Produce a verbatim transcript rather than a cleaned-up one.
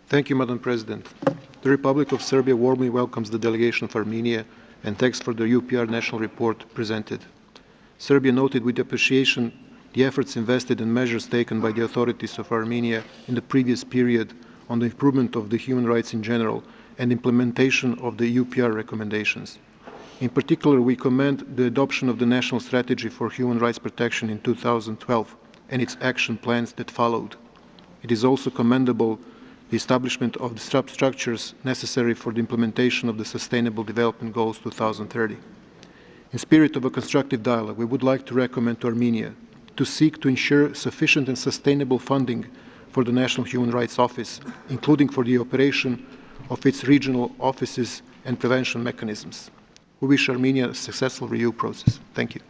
Thank you, Madam President. The Republic of Serbia warmly welcomes the delegation of Armenia and thanks for the U P R National Report presented. Serbia noted with appreciation the efforts invested and measures taken by the authorities of Armenia in the previous period on the improvement of the human rights in general and implementation of the U P R recommendations. In particular, we commend the adoption of the National Strategy for Human Rights Protection in two thousand twelve and its action plans that followed. It is also commendable the establishment of the structures necessary for the implementation of the Sustainable Development Goals two thousand thirty. In spirit of a constructive dialogue, we would like to recommend to Armenia to seek to ensure sufficient and sustainable funding for the National Human Rights Office, including for the operation of its regional offices and prevention mechanisms. We wish Armenia a successful review process. Thank you.